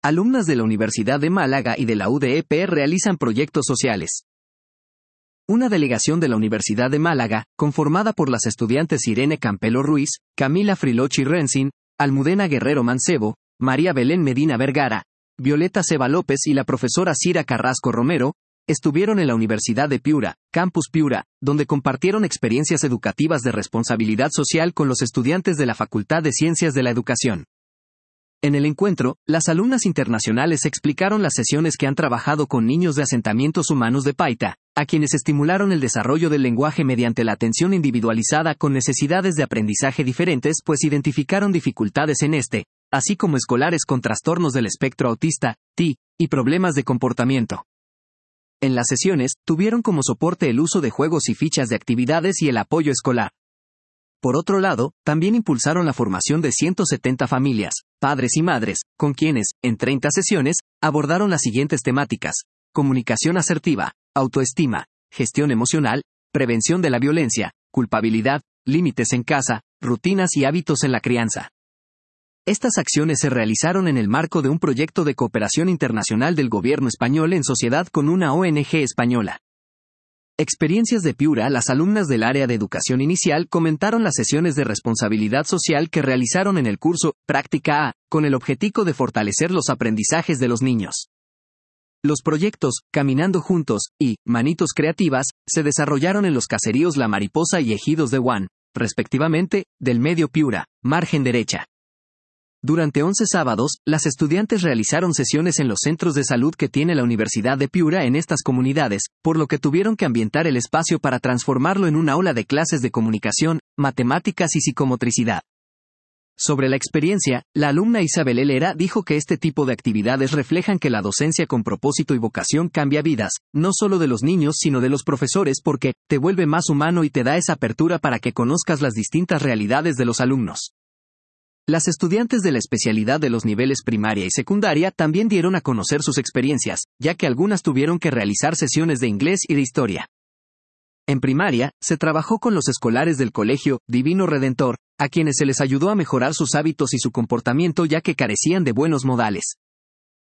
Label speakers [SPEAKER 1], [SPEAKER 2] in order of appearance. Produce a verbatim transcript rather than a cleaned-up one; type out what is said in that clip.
[SPEAKER 1] alumnas de la Universidad de Málaga y de la U D E P realizan proyectos sociales. Una delegación de la Universidad de Málaga, conformada por las estudiantes Irene Campelo Ruiz, Camila Frilochi Renzin, Almudena Guerrero Mancebo, María Belén Medina Vergara, Violeta Ceba López y la profesora Cira Carrasco Romero, estuvieron en la Universidad de Piura, Campus Piura, donde compartieron experiencias educativas de responsabilidad social con los estudiantes de la Facultad de Ciencias de la Educación. En el encuentro, las alumnas internacionales explicaron las sesiones que han trabajado con niños de asentamientos humanos de Paita, a quienes estimularon el desarrollo del lenguaje mediante la atención individualizada con necesidades de aprendizaje diferentes, pues identificaron dificultades en este, así como escolares con trastornos del espectro autista, T I, y problemas de comportamiento. En las sesiones, tuvieron como soporte el uso de juegos y fichas de actividades y el apoyo escolar. Por otro lado, también impulsaron la formación de ciento setenta familias, padres y madres, con quienes, en treinta sesiones, abordaron las siguientes temáticas: comunicación asertiva, autoestima, gestión emocional, prevención de la violencia, culpabilidad, límites en casa, rutinas y hábitos en la crianza. Estas acciones se realizaron en el marco de un proyecto de cooperación internacional del gobierno español en sociedad con una O N G española. Experiencias de Piura. Las alumnas del área de educación inicial comentaron las sesiones de responsabilidad social que realizaron en el curso Práctica A, con el objetivo de fortalecer los aprendizajes de los niños. Los proyectos Caminando Juntos y Manitos Creativas se desarrollaron en los caseríos La Mariposa y Ejidos de Huán, respectivamente, del medio Piura, margen derecha. Durante once sábados, las estudiantes realizaron sesiones en los centros de salud que tiene la Universidad de Piura en estas comunidades, por lo que tuvieron que ambientar el espacio para transformarlo en un aula de clases de comunicación, matemáticas y psicomotricidad. Sobre la experiencia, la alumna Isabel Helera dijo que este tipo de actividades reflejan que la docencia con propósito y vocación cambia vidas, no solo de los niños sino de los profesores, porque te vuelve más humano y te da esa apertura para que conozcas las distintas realidades de los alumnos. Las estudiantes de la especialidad de los niveles primaria y secundaria también dieron a conocer sus experiencias, ya que algunas tuvieron que realizar sesiones de inglés y de historia. En primaria, se trabajó con los escolares del Colegio Divino Redentor, a quienes se les ayudó a mejorar sus hábitos y su comportamiento ya que carecían de buenos modales.